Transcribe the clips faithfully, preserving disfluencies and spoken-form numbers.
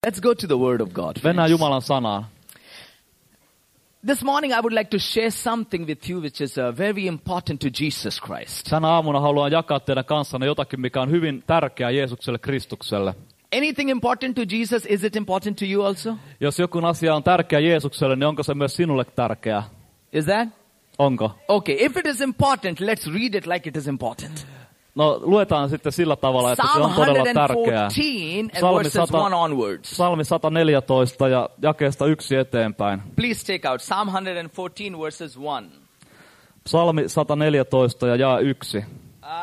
Let's go to the word of God. Mennään Jumalan sanaan. This morning I would like to share something with you which is uh, very important to Jesus Christ. Tänä aamuna haluan jakaa teidän kanssanne jotakin, mikä on hyvin tärkeää Jeesukselle Kristukselle. Anything important to Jesus, is it important to you also? Jos joku asia on tärkeä Jeesukselle, niin onko se myös sinulle tärkeää? Is that? Onko? Okay, if it is important, let's read it like it is important. No, luetaan sitten sillä tavalla, että Psalm se on todella one tärkeää. fourteen and Psalmi verses sata- one onwards. Psalmi sata neljätoista ja jakeesta yksi eteenpäin. Please take out Psalm one fourteen verses one. Psalmi sata neljätoista ja jaa yksi. I,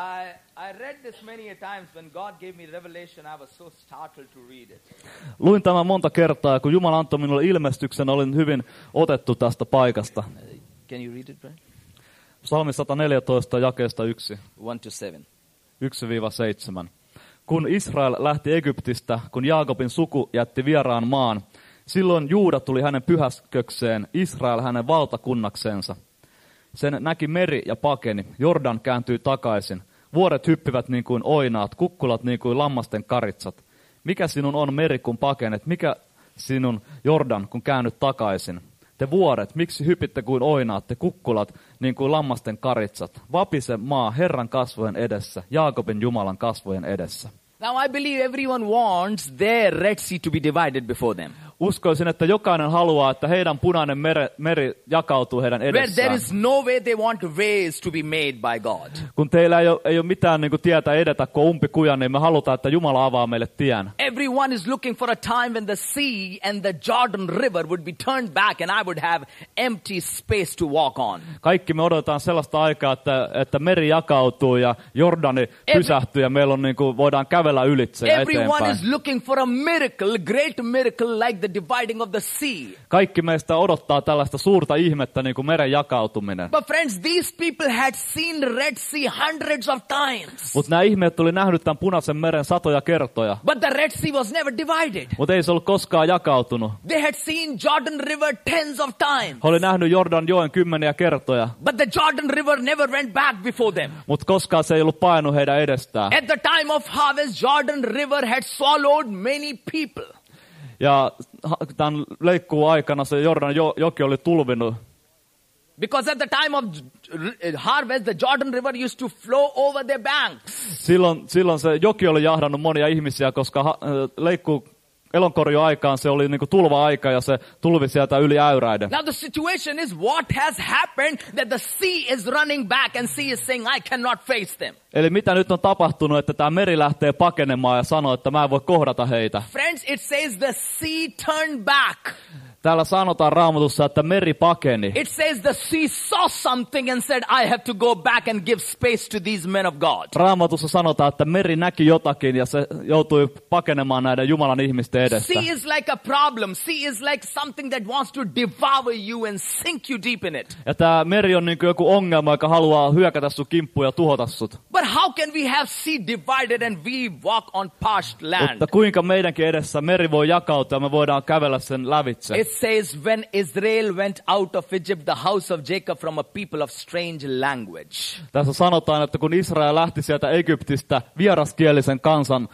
I read this many a times. When God gave me revelation, I was so startled to read it. Luin tämän monta kertaa, ja kun Jumala antoi minulle ilmestyksen, olin hyvin otettu tästä paikasta. Can you read it, Brian? Psalmi sata neljätoista jakeesta yksi. one to seven. yksi seitsemän. Kun Israel lähti Egyptistä, kun Jaakobin suku jätti vieraan maan, silloin Juuda tuli hänen pyhäskökseen, Israel hänen valtakunnaksensa. Sen näki meri ja pakeni, Jordan kääntyi takaisin. Vuoret hyppivät niin kuin oinaat, kukkulat niin kuin lammasten karitsat. Mikä sinun on meri, kun pakenet? Mikä sinun Jordan, kun käännyt takaisin? Te vuoret, miksi hypitte kuin oinaatte, kukkulat niin kuin lammasten karitsat? Vapise maa Herran kasvojen edessä, Jaakobin Jumalan kasvojen edessä. Now I believe everyone wants their Red Sea to be divided before them. Uskoisin, että jokainen haluaa, että heidän punainen meri, meri jakautuu heidän Where there edessään. is no way they want ways to be made by God. Kun teillä ei ole, ei ole mitään niin kuin tietä edetä kuin umpikuja, niin me halutaan, että Jumala avaa meille tien. Everyone is looking for a time when the sea and the Jordan River would be turned back and I would have empty space to walk on. Kaikki me odotetaan sellaista aikaa, että, että meri jakautuu ja Jordani pysähtyy ja meillä on niin kuin, voidaan kävellä ylitse ja Everyone eteenpäin. is looking for a miracle, great miracle like the dividing of the sea. Kaikki meistä odottaa tällaista suurta ihmettä, niin kuin meren jakautuminen. But friends, these people had seen the Red Sea hundreds of times. Mutta nämä ihmeet tuli nähnyt tämän punaisen meren satoja kertoja. But the Red Sea was never divided. Mutta ei se ollut koskaan jakautunut. They had seen Jordan River tens of times. He oli nähnyt Jordan joen kymmeniä kertoja. But the Jordan River never went back before them. Mutta koskaan se ei ollut painut heidän edestään. At the time of harvest, Jordan River had swallowed many people. Ja tämän leikkuun aikana se Jordan joki oli tulvinut. Because at the time of harvest, the Jordan River used to flow over their banks. Silloin, silloin se joki oli jahdannut monia ihmisiä, koska ha, leikkuu elonkorjuaikaan se oli niinku tulva-aika ja se tulvi sieltä yli äyräiden. Now the situation is what has happened that the sea is running back and sea is saying I cannot face them. Eli mitä nyt on tapahtunut, että tämä meri lähtee pakenemaan ja sanoo, että mä en voi kohdata heitä. Friends, it says the sea turned back. Täällä sanotaan Raamatussa, että meri pakeni. It says the sea saw something and said, I have to go back and give space to these men of God. Raamatussa sanotaan, että meri näki jotakin ja se joutui pakenemaan näiden Jumalan ihmisten edestä. Sea is like a problem. Sea is like something that wants to devour you and sink you deep in it. Ja tämä meri on niin kuin joku ongelma, joka haluaa hyökätä sun kimppuun ja tuhota sut. But how can we have sea divided and we walk on parched land? Mutta kuinka meidänkin edessä meri voi jakautua ja me voidaan kävellä sen lävitse? It says, when Israel went out of Egypt, the house of Jacob, from a people of strange language. Tässä sanotaan, että kun Israel lähti sieltä Egyptistä vieraskielisen kansan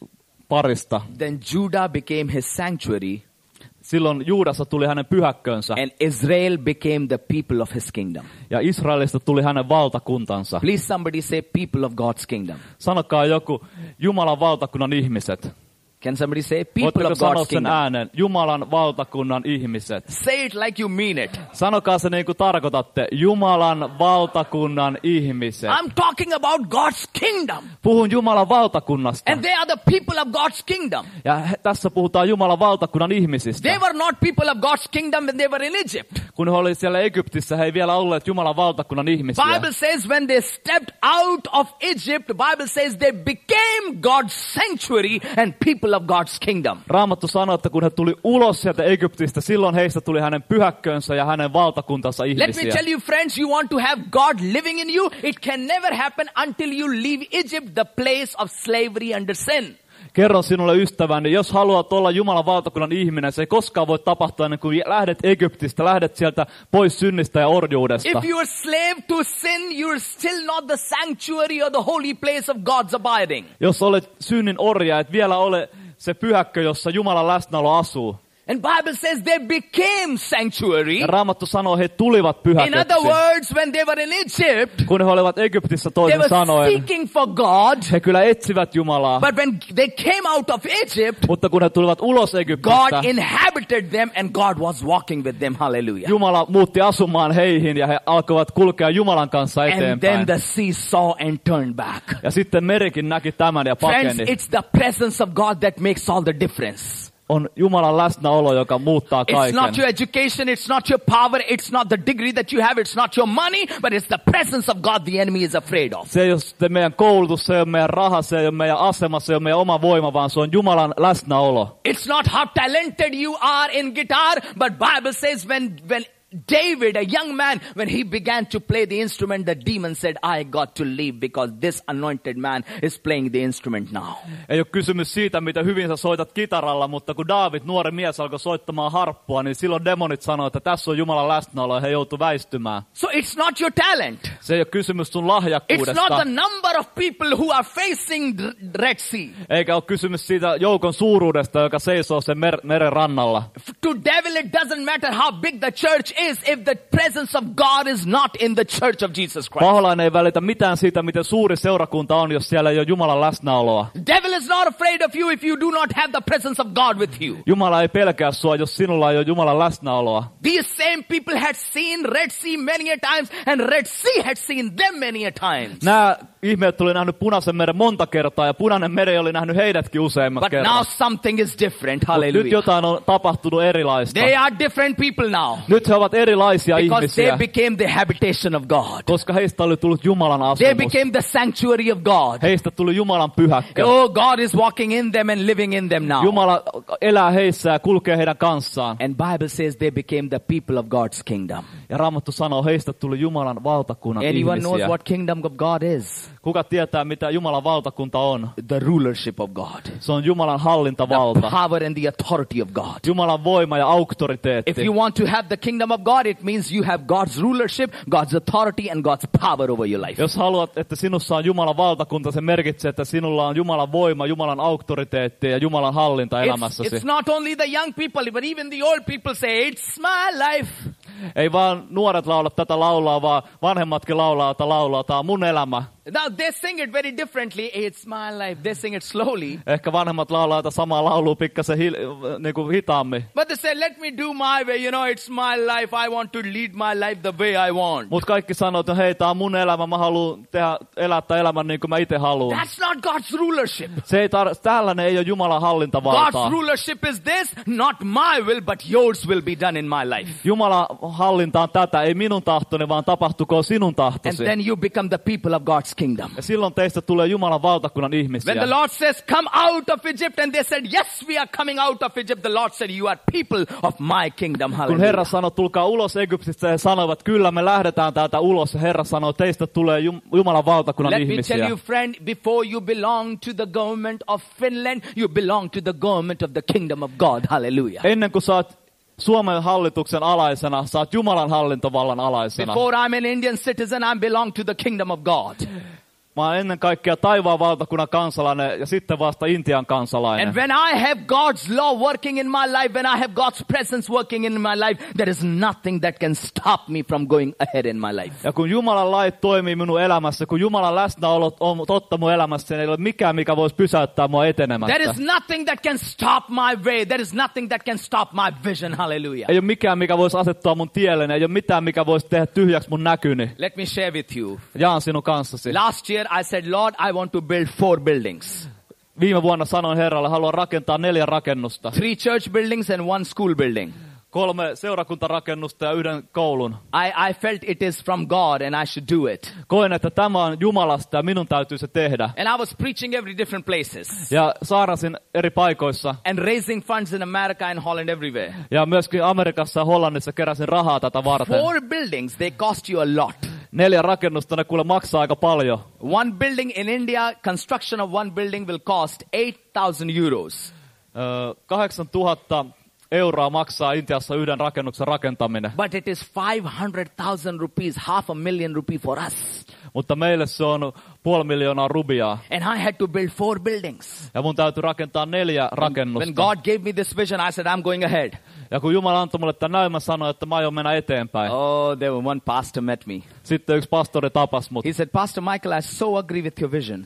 parista, Then Judah became his sanctuary, silloin Juudasta tuli hänen pyhäkkönsä and Israel became the people of his kingdom. ja Israelista tuli hänen valtakuntansa. Please somebody say people of God's kingdom. Sanokaa joku Jumalan valtakunnan ihmiset. Can somebody say people Voitteko of sanoa God's sen kingdom? äänen? Jumalan valtakunnan ihmiset. Say it like you mean it. Sanokaa se niin kuin tarkoitatte. Jumalan valtakunnan ihmiset. I'm talking about God's kingdom. Puhun Jumalan valtakunnasta. And they are the people of God's kingdom. Ja he, tässä puhutaan Jumalan valtakunnan ihmisistä. They were not people of God's kingdom when they were in Egypt. Kun he olivat siellä Egyptissä, he ei vielä olleet Jumalan valtakunnan ihmisiä. Bible says when they stepped out of Egypt, the Bible says they became God's sanctuary and people of God's kingdom. Raamattu sanoo, että kun he tuli ulos sieltä Egyptistä, silloin heistä tuli hänen pyhäkkönsä ja hänen valtakuntansa Let me ihmisiä. tell you friends, you want to have God living in you, it can never happen until you leave Egypt, the place of slavery under sin. Kerron sinulle ystäväni, jos haluat olla Jumalan valtakunnan ihminen, se ei koskaan voi tapahtua ennen kuin lähdet Egyptistä, lähdet sieltä pois synnistä ja orjuudesta. If you are slave to sin, you're still not the sanctuary or the holy place of God's abiding. Jos olet synnin orja, et vielä ole se pyhäkkö, jossa Jumalan läsnäolo asuu. And Bible says they became sanctuary. Ja Raamattu sanoo, he tulivat In pyhäköksi. other words, when they were in Egypt, Kun he olivat Egyptissä they toisin were sanoen, seeking for God. he kyllä etsivät Jumalaa. But when they came out of Egypt, Mutta kun he tulivat ulos God Egyptistä, inhabited them and God was walking with them. Hallelujah. Jumala muutti asumaan heihin ja he alkoivat kulkea Jumalan kanssa And then eteenpäin. the sea saw and turned back. Ja sitten merikin näki tämän ja Friends, pakeni. it's the presence of God that makes all the difference. On Jumalan läsnäolo, joka muuttaa It's kaiken. not your education, it's not your power, it's not the degree that you have, it's not your money, but it's the presence of God the enemy is afraid of. Se ei ole sitten meidän koulutus, se ei ole meidän raha, se ei ole meidän asema, se ei ole meidän oma voima, vaan se on Jumalan läsnäolo. It's not how talented you are in guitar, but Bible says when when David, a young man, when he began to play the instrument, the demon said, I got to leave because this anointed man is playing the instrument now. Ei ole kysymys siitä, mitä hyvin sä soitat kitaralla, mutta kun Daavid, nuori mies, alkoi soittamaan harppua, niin silloin demonit sanoi, että tässä on Jumalan läsnäolo ja he joutuivat väistymään. So it's not your talent. Se ei ole kysymys sun It's lahjakkuudesta. not the number of people who are facing the Red Sea. Eikä ole kysymys siitä joukon suuruudesta, joka seisoo sen mer- meren rannalla. To devil, it doesn't matter how big the church is if the presence of God is not in the church of Jesus Christ. Paholainen ei välitä mitään siitä, miten suuri seurakunta on, jos siellä ei ole Jumalan läsnäoloa. Devil is not afraid of you if you do not have the presence of God with you. Jumala ei pelkää sua, jos sinulla ei ole Jumalan läsnäoloa. These same people had seen Red Sea many a times and Red Sea had seen them many a times. Nämä ihmeet tuli nähnyt Punaisen meren monta kertaa ja Punainen meri oli nähnyt heidätkin useimmat But kerran. now something is different. Mut nyt Hallelujah. jotain on tapahtunut erilaista. They are different people now Nyt he ovat erilaisia because they ihmisiä, became the habitation of God. koska heistä oli tullut Jumalan They asumus. became the sanctuary of God. Heistä tuli Jumalan pyhäkkö. Oh, God is walking in them and living in them now. Jumala elää heissä ja kulkee heidän kanssaan. And Bible says they became the people of God's kingdom. Ja Raamattu sanoo, heistä tuli Jumalan valtakunnan Anyone knows ihmisiä. what kingdom of God is? Kuka tietää, mitä Jumalan valtakunta on? The rulership of God. Se on Jumalan The hallintavalta. power and the authority of God. Jumalan voima ja auktoriteetti. If you want to have the kingdom of God, it means you have God's rulership, God's authority, and God's power over your life. Jos haluat, että sinussa on Jumalan valtakunta, se merkitsee, että sinulla on Jumalan voima, Jumalan auktoriteetti ja Jumalan hallinta It's, elämässäsi. it's not only the young people, but even the old people say, it's my life. Ei vaan nuoret laula tätä laulaa, vaan vanhemmatkin laulaa tätä laulaa. Tämä on mun elämä. Now they sing it very differently. It's my life. They sing it slowly. Ehkä vanhemmat laulaa tätä samaa laulua pikkasen hil- niin kuin hitaammin. But they say, let me do my way. You know, it's my life. I want to lead my life the way I want. Mutta kaikki sanoo, että hei, tämä on mun elämä, mä haluan tehdä, elää tämän elämän niin kuin mä itse haluan. That's not God's rulership. Se ei tar- tällainen ei ole Jumalan hallintavaltaa. God's rulership is this, not my will, but yours will be done in my life. Jumalan hallinta on tätä, ei minun tahtoni, vaan tapahtukoon sinun And tahtosi. then you become the people of God's kingdom. Ja silloin teistä tulee Jumalan valtakunnan ihmisiä. When the Lord says, come out of Egypt, and they said, yes, we are coming out of Egypt, the Lord said, you are people of my kingdom. Kun Hallelujah. Herra sanoi, tulkaa ulos Egyptistä, he sanoivat, kyllä me lähdetään täältä ulos. Ja Herra sanoi, teistä tulee Jum- Jumalan valtakunnan Let me ihmisiä. tell you, friend, before you belong to the government of Finland, you belong to the government of the kingdom of God. Hallelujah. Ennen kuin saat Suomen hallituksen alaisena, saat Jumalan hallintovallan alaisena. Before I'm an Indian citizen, I belong to the kingdom of God. Mä oon ennen kaikkea taivaan valtakunnan kansalainen ja sitten vasta Intian kansalainen. And when I have God's law working in my life, when I have God's presence working in my life, there is nothing that can stop me from going ahead in my life. Ja kun Jumalan lait toimii minun elämässä, kun Jumalan läsnäolo on totta mun elämässä, niin ei ole mikään, mikä voisi pysäyttää mua etenemästä. There is nothing that can stop my way. There is nothing that can stop my vision. Hallelujah. Ei ole mikään, mikä voisi asettua mun tielleni. Ei ole mitään, mikä voisi tehdä tyhjäksi mun näkyni. Let me share with you. Jaan sinun kanssasi. Last year I said, Lord, I want to build four buildings. Viime vuonna sanoin Herralle, haluan rakentaa neljä rakennusta. Three church buildings and one school building. Kolme seurakuntarakennusta ja yhden koulun. I, I felt it is from God and I should do it. Koin, että tämä on Jumalasta ja minun täytyy se tehdä. And I was preaching every different places. Ja saarasin eri paikoissa. And raising funds in America and Holland everywhere. Ja myöskin Amerikassa ja Hollannissa keräsin rahaa tätä varten. Four buildings, they cost you a lot. Neljä rakennusta, ne kuule maksaa aika paljon. One building in India, construction of one building will cost eight thousand euros. Öö, kahdeksantuhatta euroa maksaa Intiassa yhden rakennuksen rakentaminen. But it is five hundred thousand rupees, half a million rupee for us. Mutta meille se on puoli miljoonaa rubiaa. And I had to build four buildings. Ja mun täytyy rakentaa neljä rakennusta. When God gave me this vision, I said, I'm going ahead. Ja kun Jumala antoi mulle tämän näyn, mä sanoin, että mä aion mennä eteenpäin. Oh, there was one pastor met me. Sitten yksi pastori tapas mut. He said, Pastor Michael, I so agree with your vision.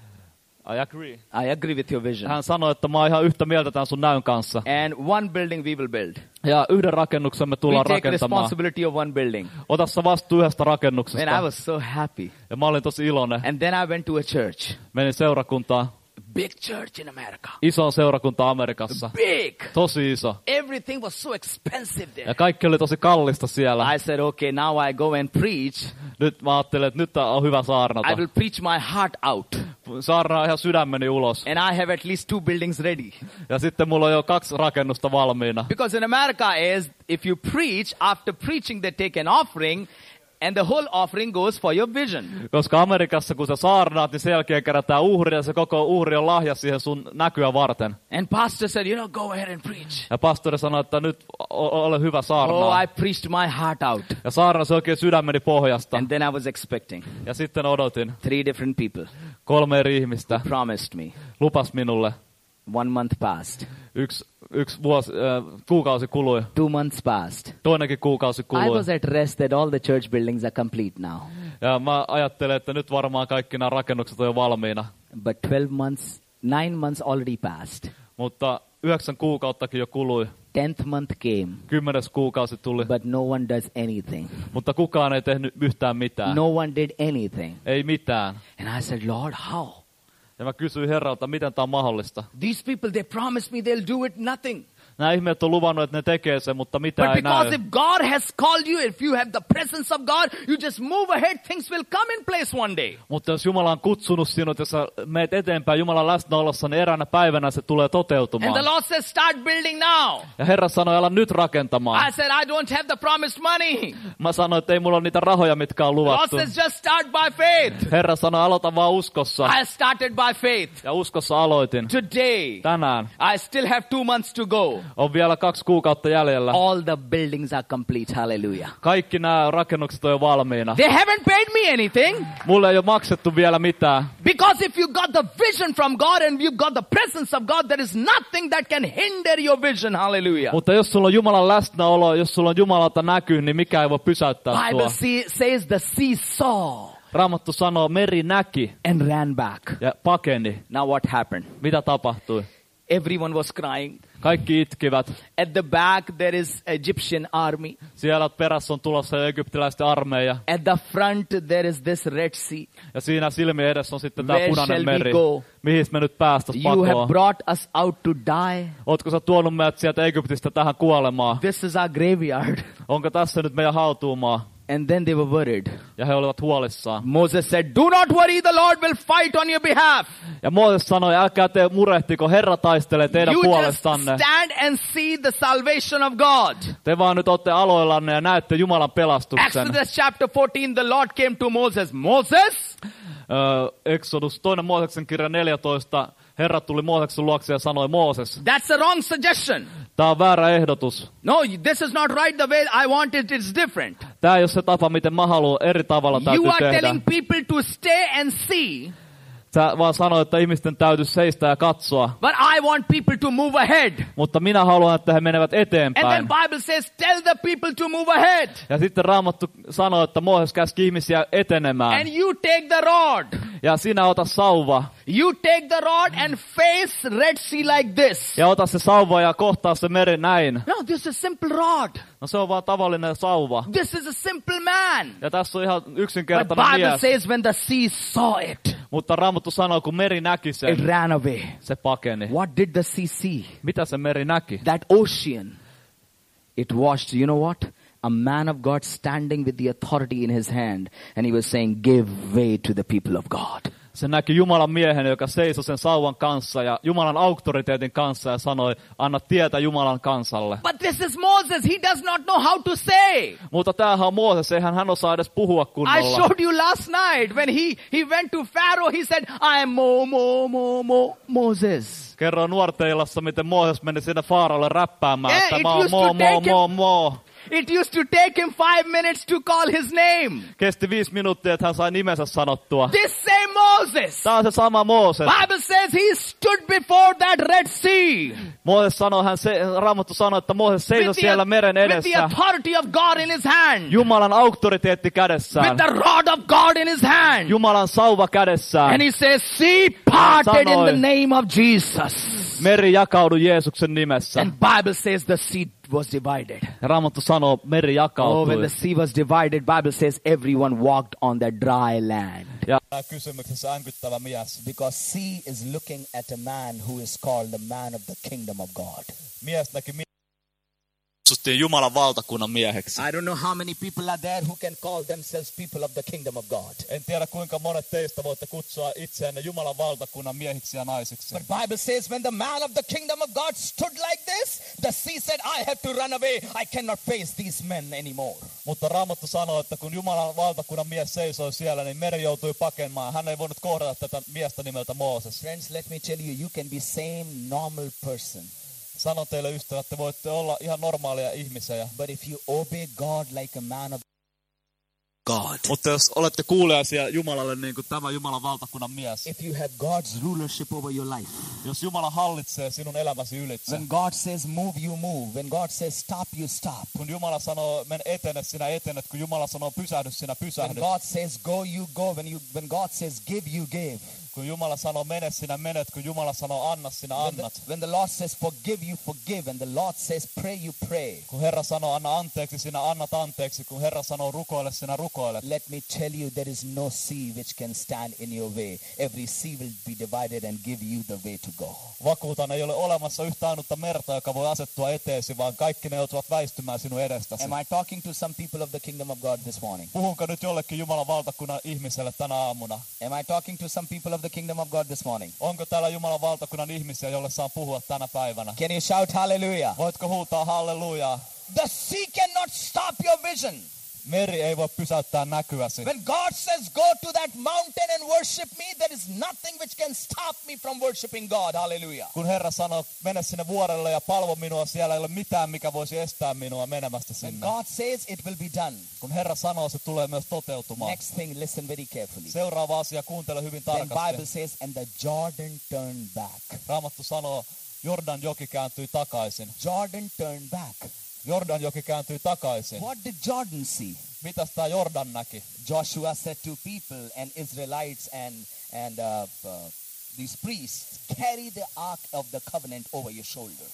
I agree. I agree with your vision. Hän sanoi, että mä oon ihan yhtä mieltä tämän sun näyn kanssa. And one building we will build. Ja yhden rakennuksen me We tullaan take rakentamaan. responsibility of one building. Ota sä vastuu yhdestä And I rakennuksesta. was so happy. Ja mä olin tosi iloinen. And then I went to a church. Menin seurakuntaan. Big church in America. Iso seurakunta Amerikassa. Big. Tosi iso. Everything was so expensive there. Ja kaikki oli tosi kallista siellä. I said, okay, now I go and preach. Nyt mä ajattelin, että nyt on hyvä saarnata. I will preach my heart out. Saarnaa ihan sydämeni ulos. And I have at least two buildings ready. Ja sitten mulla on jo kaksi rakennusta valmiina. Because in America is, if you preach, after preaching they take an offering, and the whole offering goes for your vision. Koska Amerikassa, kun sä saarnaat, niin sen jälkeen kerätään uhri, ja se koko uhri on lahja siihen sun näkyä varten. And pastor said, you know, go ahead and preach. Ja pastori sanoi, että nyt o- ole hyvä saarnaa. Oh, I preached my heart out. Ja saarnasi oikein sydämeni pohjasta. And then I was expecting. Ja sitten odotin. Three different people Kolme eri ihmistä promised me. lupas minulle. One month passed. Yksi, yksi vuosi, äh, kuukausi kului. Two months passed. Toinenkin kuukausi I kului. was at rest that all the church buildings are complete now. Ja mä ajattelen, että nyt varmaan kaikki nämä rakennukset on jo valmiina. But twelve months, nine months already passed. Mutta yhdeksän kuukauttakin jo kului. Tenth month came. Kymmenes kuukausi tuli. But no one does anything. Mutta kukaan ei tehnyt yhtään mitään. No one did anything. Ei mitään. And I said, Lord, how? Ja mä kysyin Herralta, miten tämä on mahdollista. These people, they promised me they'll do it, nothing. Nämä ihmeet on luvannut, että ne tekee sen, mutta mitään But ei because näy. if God has called you, if you have the presence of God, you just move ahead, things will come in place one day. Mutta jos Jumala on kutsunut sinut ja sä meet eteenpäin Jumalan läsnäolossa, niin eräänä päivänä se tulee And toteutumaan. the Lord says, start building now. Ja Herra sanoi, ala nyt rakentamaan. I said, I don't have the promised money. Mä sanoin, että ei mulla ole niitä rahoja, mitkä on God luvattu. says, just start by faith. Herra sanoi, aloita vaan uskossa. I started by faith. Ja uskossa aloitin. Today, Tänään I still have two months to go. on vielä kaksi kuukautta jäljellä. All the buildings are complete. Hallelujah. Kaikki nämä rakennukset on jo valmiina. They haven't paid me anything. Mulle ei ole maksettu vielä mitään. Because if you got the vision from God and you've got the presence of God, there is nothing that can hinder your vision. Hallelujah. Mutta jos sulla on Jumalan läsnäolo, jos sulla on Jumalalta näkyy, niin mikä ei voi pysäyttää Bible sua. see, says the sea saw Raamattu sanoo, meri näki and ran back. ja pakeni. Now what happened? Mitä tapahtui? Everyone was crying. Kaikki itkivät. At the back there is Egyptian army. Siellä perässä on tulossa egyptiläisten armeija. At the front there is this Red Sea. Ja siinä silmien edessä on sitten tämä Where punainen shall we meri. go? Mihin me nyt päästäis You have pakoon? brought us out to die. Ootko sä tuonut meidät sieltä Egyptistä tähän kuolemaan? This is our graveyard. Onko tässä nyt meidän hautuumaa? And then they were worried. Ja he olivat huolissaan. Moses said, do not worry, the Lord will fight on your behalf. Ja Mooses sanoi, älkää te murehtiko, Herra taistelee teidän You just puolestanne. stand and see the salvation of God. Te vaan nyt olette aloillanne ja näette Jumalan pelastuksen. Exodus chapter fourteen, the Lord came to Moses. Moses, Öö, Exodus, toinen Mooseksen kirja neljätoista. Herra tuli Mooseksen luokse ja sanoi, Mooses, that's a wrong suggestion. tää on väärä ehdotus. No, this is not right the way I want it. It's different. Tää ei ole se tapa, miten mä haluan, eri tavalla täytyy You are tehdä. telling people to stay and see. Sä vaan sanoit, että ihmisten täytyy seistä ja katsoa. But I want people to move ahead. Mutta minä haluan, että he menevät And eteenpäin. then Bible says, tell the people to move ahead. Ja sitten Raamattu sanoi, että Mooses käski ihmisiä etenemään. And you take the rod. Ja sinä ota sauva. You take the rod and face Red Sea like this. Ja ota se sauva ja kohtaa se meri näin. No, this is a simple rod. No se on vaan tavallinen sauva. This is a simple man. Ja tässä on ihan But yksinkertainen Bible mies. says when the sea saw it, Mutta Raamattu sanoo, kun meri näki it sen, ran away. se pakeni. What did the sea see? Mitä se meri näki? That ocean, it washed, you know what? A man of God standing with the authority in his hand. And he was saying, give way to the people of God. Se näki Jumalan miehen, joka seisoi sen sauvan kanssa ja Jumalan auktoriteetin kanssa ja sanoi, anna tietä Jumalan kansalle. But this is Moses. He does not know how to say. Mutta tämähän on Mooses, eihän hän osaa edes puhua I kunnolla. showed you last night when he, he went to Pharaoh, he said, I am Mo, Mo, Mo, Mo, Moses. Kerroin nuorteilassa, miten Mooses meni sinne Faaraolle räppäämään, Yeah, että it mä oon used mo, to mo, take mo, mo. It used to take him five minutes to call his name. Kesti viisi minuuttia, että hän sai nimensä sanottua. This same Moses. Tämä on se sama Mooses. Bible says he stood before that Red Sea. Mooses sanoi, hän se, Raamattu sanoi, että Mooses seisoi siellä meren with the edessä. authority of God in his hand. Jumalan auktoriteetti kädessään. With the rod of God in his hand. Jumalan sauva kädessään. And he says, sea parted in the name of Jesus. Meri jakautui Jeesuksen nimessä. And Bible says the sea was divided. Raamattu sanoo, meri jakautui. Oh, when the sea was divided, Bible says everyone walked on the dry land. Ja kysymyksessä änkyttävä mies. Because sea is looking at a man who is called the man of the kingdom of God. Mies näki kutsuttiin Jumalan valtakunnan mieheksi. I don't know how many people are there who can call themselves people of the kingdom of God. En tiedä kuinka monet teistä voitte kutsua itseänne Jumalan valtakunnan miehiksi ja naisiksi. But Bible says when the man of the kingdom of God stood like this, the sea said, I have to run away. I cannot face these men anymore. Mutta Raamattu sanoo, että kun Jumalan valtakunnan mies seisoi siellä, niin meri joutui pakenemaan. Hän ei voinut kohdata tätä miestä nimeltä Mooses. Friends, let me tell you, you can be same normal person. Sanon teille ystävät, että voitte olla ihan normaalia ihmisiä. But if you obey God like a man of God. Mutta jos olette kuuliaisia Jumalalle niin kuin tämä Jumalan valtakunnan mies. If you have God's rulership over your life. Jos Jumala hallitsee sinun elämäsi ylitse. When God says move, you move. When God says stop, you stop. Kun Jumala sanoo men etene, sinä etenet. Kun Jumala sanoo pysähdy, sinä pysähdyt. When God says go, you go. When you when God says give, you give. Kun Jumala sanoo mene, sinä menet. Kun Jumala sanoo anna, sinä annat. When the, when the Lord says forgive, you forgive. And the Lord says pray, you pray. Kun Herra sanoo anna anteeksi, sinä annat anteeksi. Kun Herra sanoo rukoile, sinä rukoilet. Let me tell you, there is no sea which can stand in your way. Every sea will be divided and give you the way to go. Vakuutan, ei ole olemassa yhtä ainutta merta, joka voi asettua eteesi, vaan kaikki ne joutuvat väistymään sinun edestäsi. Am I talking to some people of the kingdom of God this morning? Puhunko nyt jollekin Jumalan valtakunnan ihmiselle tänä aamuna? Am I talking to some people of the kingdom of God this morning? Onko täällä Jumalan valtakunnan ihmisiä, jolle saan puhua tänä päivänä? Can you shout hallelujah? Voitko huutaa hallelujaa? The sea cannot stop your vision. Meri ei voi pysäyttää näkyäsi. When God says go to that mountain and worship me, there is nothing which can stop me from worshiping God. Hallelujah. Kun Herra sanoo, mene sinne vuorelle ja palvo minua, siellä ei ole mitään, mikä voisi estää minua menemästä sinne. When God says it will be done. Kun Herra sanoo, se tulee myös toteutumaan. Next thing, listen very carefully. Seuraava asia, kuuntele hyvin Then tarkasti. Bible says, and the Jordan turned back. Raamattu sanoo, Jordan joki kääntyi takaisin. Jordan turned back. Jordan joki kääntyi takaisin. What did Jordan see? Mitäs tää Jordan näki? Joshua said to people and Israelites and and uh, uh, these priests, carry the ark of the covenant over your shoulder.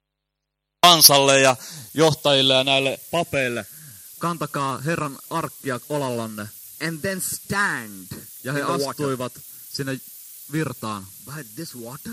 Kansalle ja johtajille ja näille papeille, kantakaa Herran arkkia olallanne. And then stand. Ja he astuivat sinne virtaan. But this water,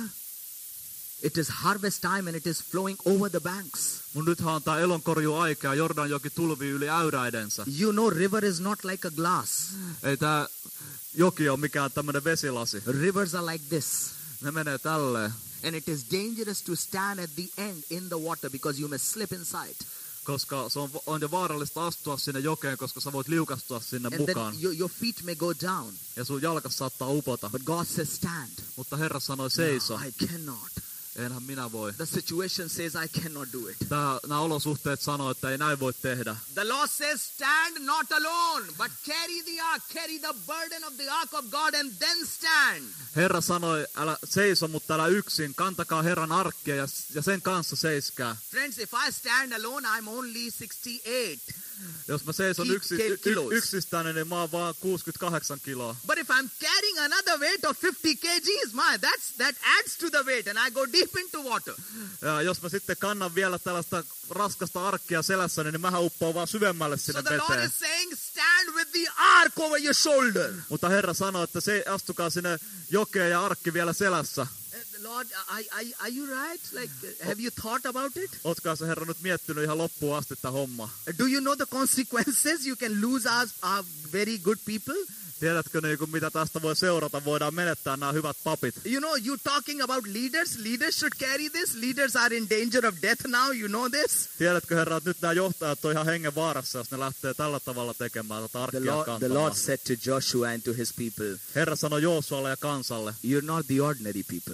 it is harvest time and it is flowing over the banks. Mun nythän on tää elonkorjuaika ja Jordanjoki tulvii yli äyräidensä. You know, river is not like a glass. Ei tää joki ole mikään tämmönen vesilasi. Rivers are like this. Ne menee tälleen. And it is dangerous to stand at the end in the water because you may slip inside. Koska se on, on jo vaarallista astua sinne jokeen, koska sä voit liukastua sinne and mukaan. then your, your feet may go down. Ja sun jalkas saattaa upota. But God says stand. Mutta Herra sanoi seiso. No, I cannot. Enhän minä voi. The situation says I cannot do it. Tää, nämä olosuhteet sanoo, että ei näin voi tehdä. The law says stand not alone, but carry the ark, carry the burden of the ark of God and then stand. Herra sanoi, älä seiso, mutta älä yksin. Kantakaa Herran arkkia ja, ja sen kanssa seiskää. Friends, if I stand alone, I'm only sixty-eight. Jos mä seison yksi, y, y, yksistään, niin mä oon vaan kuusikymmentäkahdeksan kiloa. But if I'm carrying another weight of fifty kilograms, my, that's, that adds to the weight and I go deep into water. Ja jos mä sitten kannan vielä tällaista raskasta arkkia selässäni, niin mähän uppoon vaan syvemmälle sinne so the Lord veteen. is saying, stand with the ark over your shoulder. Mutta Herra sanoo, että se, astukaa sinne jokeen ja arkki vielä selässä. Lord, are, are, are you right? Like, have you thought about it? Ootkaa se Herra nyt miettinyt ihan loppuun asti tämä homma. Do you know the consequences? You can lose our, our very good people. Tiedätkö niin, mitä tästä voi seurata? Voidaan menettää nämä hyvät papit. You know, you talking about leaders. Leaders should carry this. Leaders are in danger of death now. You know this? Tiedätkö Herra, että nyt nämä johtajat on ihan hengen vaarassa, jos ne lähtee tällä tavalla tekemään tätä arkkia the Lord, kantamaan. the Lord said to Joshua and to his people, Herra sanoi Joosualle ja kansalle, you're not the ordinary people.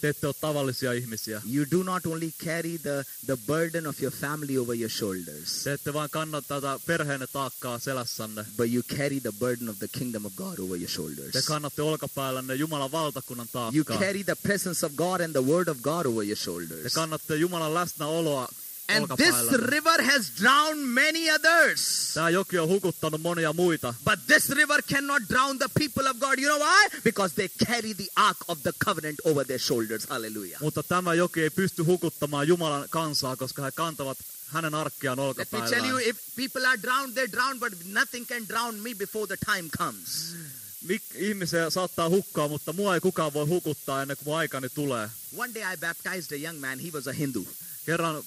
Te ette ole tavallisia ihmisiä. You do not only carry the, the burden of your family over your shoulders, Te ette vain kanna tätä perheenne taakkaa selässänne. but you carry the burden of the kingdom of God over your shoulders. Te kannatte olkapäällänne Jumalan valtakunnan You taakkaa. carry the presence of God and the word of God over your Te shoulders. kannatte Jumalan läsnäoloa And this olkapäällänne. river has drowned many others. Tämä joki on hukuttanut monia muita. But this river cannot drown the people of God. You know why? Because they carry the ark of the covenant over their shoulders. Hallelujah. Mutta tämä joki ei pysty hukuttamaan Jumalan kansaa, koska he kantavat hänen arkkiaan Let me tell you, olkapäällään. if people are drowned, they drown, but nothing can drown me before the time comes. Mik, ihmisiä saattaa hukkaa, mutta mua ei kukaan voi hukuttaa ennen kuin mun aikani tulee. One day I baptized a young man. He was a Hindu. Kerran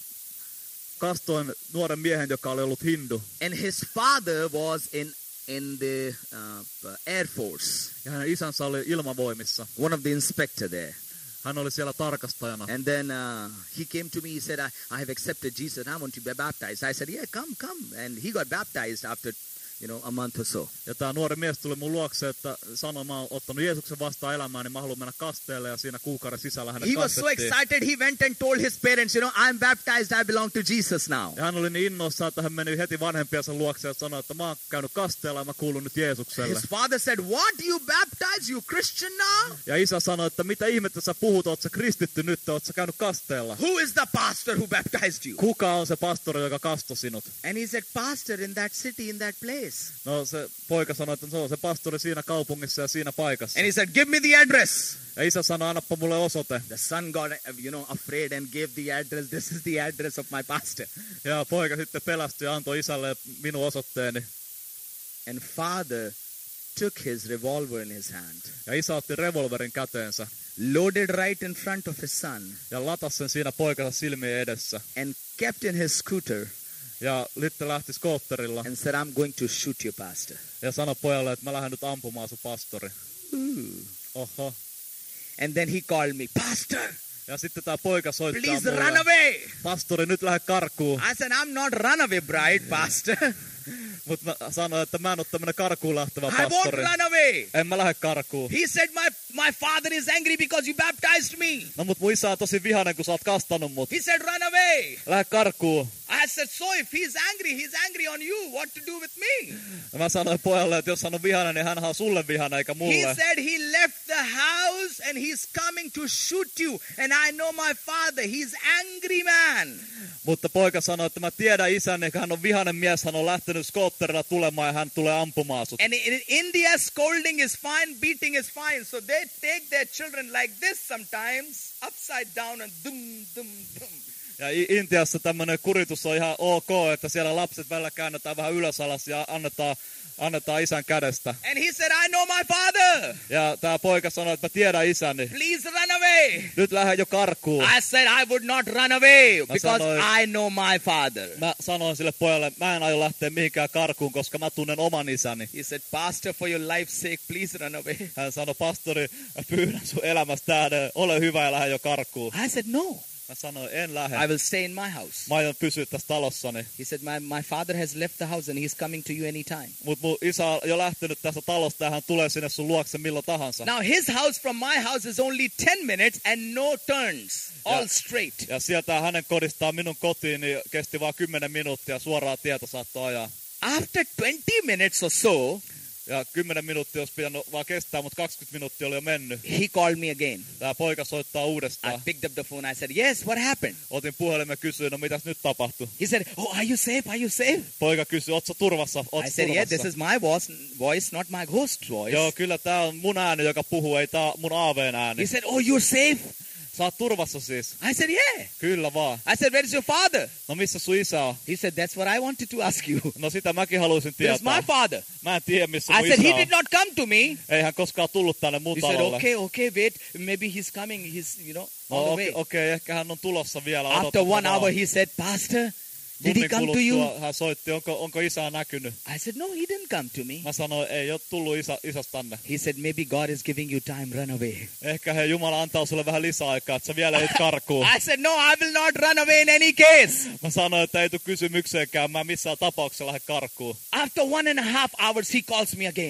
kastoin nuoren miehen, joka oli ollut hindu. And his father was in, in the uh, Air Force, Ja hänen isänsä oli ilmavoimissa. one of the inspector there. Hän oli siellä tarkastajana. And then uh, he came to me, he said, I, I have accepted Jesus, I want to be baptized. I said, yeah, come, come. And he got baptized after, you know, a month or so. Ja tämä nuori mies tuli mun luokse, että sanoi, mä oon ottanut Jeesuksen vastaan elämään, niin mä haluan mennä kasteelle. Ja siinä kuukauden sisällä hänet He was so kastettiin. excited, he went and told his parents, you know, I'm baptized, I belong to Jesus now. Ja hän oli niin innoissaan, että hän meni heti vanhempiensa luokse ja sanoi, että mä oon käynyt kasteella ja mä kuulun nyt Jeesukselle. His father said, what, you baptized, you Christian now? Ja isä sanoi, että mitä ihmettä sä puhut, oot sä kristitty nyt, oot sä käynyt kasteella? Who is the pastor who baptized you? Kuka on se pastori, joka kastoi sinut? And he said, pastor in that city, in that place. No se poika sanoi, että se on se pastori siinä kaupungissa ja siinä paikassa. And he said, give me the address. Ja isä sanoi, annappa mulle osoite. The son got, you know, afraid and gave the address. This is the address of my pastor. Ja poika sitten pelästyi ja antoi isälle minun osoitteeni. And father took his revolver in his hand, Ja isä otti revolverin käteensä loaded right in front of his son, ja latasi sen siinä poikansa silmien edessä. and kept in his scooter Ja Litte lähti skootterilla and said, I'm going to shoot your pastor. ja sanoi pojalle, että mä lähden nyt ampumaan sun pastori. Ooh. Oho. And then he called me, pastor, Ja sitten tää poika soittaa please mulle. run away. Pastori, nyt lähde karkuun. I said, I'm not runaway bride, pastor. Mutta mä sanoin, että mä en ole tämmönen karkuun lähtevä I won't pastori. run away. En mä lähde karkuun. He said, my, my father is angry because you baptized me. No mut mun isä on tosi vihainen, kun sä oot kastanut mut. He said, run away. Lähde karkuun. I said, so if he's angry, he's angry on you. What to do with me? Ja mä sanoin pojalle, että jos hän on vihainen, niin hän on sulle vihainen eikä He mulle. said he left the house and he's coming to shoot you. And I know my father. He's angry man. Mutta poika sanoi, että mä tiedän isäni, että hän on vihainen mies, hän on lähtenyt skootterilla tulemaan ja hän tulee ampumaan sut. And in India, scolding is fine, beating is fine. So they take their children like this sometimes, upside down and dum, dum, dum. Ja I- Intiassa tämmönen kuritus on ihan ok, että siellä lapset välillä käännetään vähän ylös alas ja annetaan, annetaan isän kädestä. And he said, I know my father. Ja tää poika sanoi, että mä tiedän isäni. Please run away. Nyt lähde jo karkuun. I said I would not run away because sanoin- I know my father. Mä sanoin sille pojalle, mä en aio lähteä mihinkään karkuun, koska mä tunnen oman isäni. He said, pastor, for your life's sake, please run away. Hän sanoi, pastori, mä pyydän sun elämästä tähden, ole hyvä ja lähde jo karkuun. I said, no, Mä sanoin, en lähde. I will stay in my house. Mä aion pysyä tässä talossani. He said, my, my father has left the house and he's coming to you anytime. Mut mun isä on jo lähtenyt tästä talosta ja hän tulee sinne sun luokse milloin tahansa. Now his house from my house is only ten minutes and no turns, all Yeah. straight. Ja sieltä hänen kodistaan minun kotiin niin kesti vaan kymmenen minuuttia suoraa tietä saattoi ajaa. After twenty minutes or so, Ja kymmenen minuuttia olisi pitänyt vaan kestää, mutta kaksikymmentä minuuttia oli jo mennyt. he called me again. Tää poika soittaa I uudestaan. picked up the phone. I said, yes, what happened? Otin puhelimen ja kysyin, no mitäs nyt tapahtui? He said, oh, are you safe? Are you safe? Poika kysyi, ootko sä turvassa? Ootko I said, yeah, this turvassa? is my voice, voice, not my ghost voice. Joo, kyllä tää on mun ääni, joka puhuu, ei tää mun aaveen ääni. He said, oh, you're safe? Sä oot turvassa siis? I said, yeah. Kyllä vaan. I said, where is your father? No missä sun isä on? He said, that's what I wanted to ask you. No sitä mäkin haluaisin Where's my tietää. father? Mä en tiedä, missä I mun said, isä he on. did not come to me. Ei hän koskaan tullut tänne mun He said, talolle. okay, okay, wait. Maybe he's coming. He's, you know, No, on the okei, way. okei, ehkä hän on tulossa vielä. After odotetaan one vaan. hour, he said, pastor, did he Tunnin come to you? kuluttua hän soitti, onko, onko isä näkynyt? I said, no, he didn't come to me. Mä sanoin, ei ole tullut isä, isästä tänne. He said, maybe God is giving you time, run away. Ehkä he Jumala antaa sulle vähän lisäaikaa, että sä vielä et karkuun. I said, no, I will not run away in any case. Mä sanoin, että ei tule kysymykseenkään, mä missään tapauksessa lähde karkuun. After one and a half hours, he calls me again.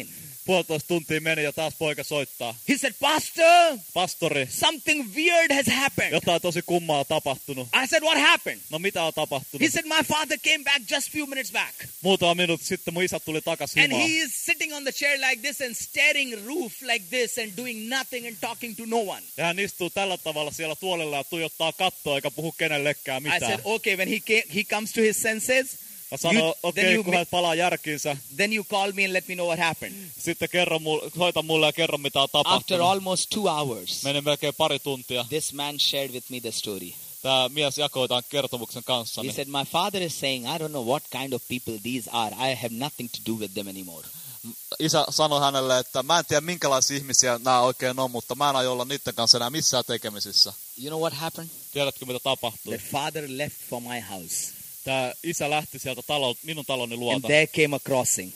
Puolitoista tuntia meni ja taas poika soittaa. He said, Pastor, Pastori, something weird has happened. jotain tosi kummaa on tapahtunut. I said, what happened? No mitä on tapahtunut? He said, my father came back just few minutes back. Muutama minuutti sitten mun isä tuli takas And himaan. he is sitting on the chair like this and staring roof like this and doing nothing and talking to no one. Ja hän istuu tällä tavalla siellä tuolilla ja tuijottaa kattoa eikä puhu kenellekään I mitään. said, okay, when he came, he comes to his senses, Mä sanoin, You- okei, then okay, you kun ma- hän palaa järkiinsä, then you call me and let me know what happened. sitten kerro mulle, soita mulle ja kerro mitä on After tapahtunut. almost two hours, Meni melkein pari tuntia. this man shared with me the story. Tämä mies jakoi tämän kertomuksen kanssa. He said, my father is saying, I don't know what kind of people these are. I have nothing to do with them anymore. Isä sanoi hänelle, että mä en tiedä minkälaisia ihmisiä nämä oikein on, mutta mä en aio olla niiden kanssa enää missään tekemisissä. You know what happened? Tiedätkö mitä tapahtui? The father left for my house. Tämä isä lähti sieltä talo, minun taloni And luota. there came a crossing.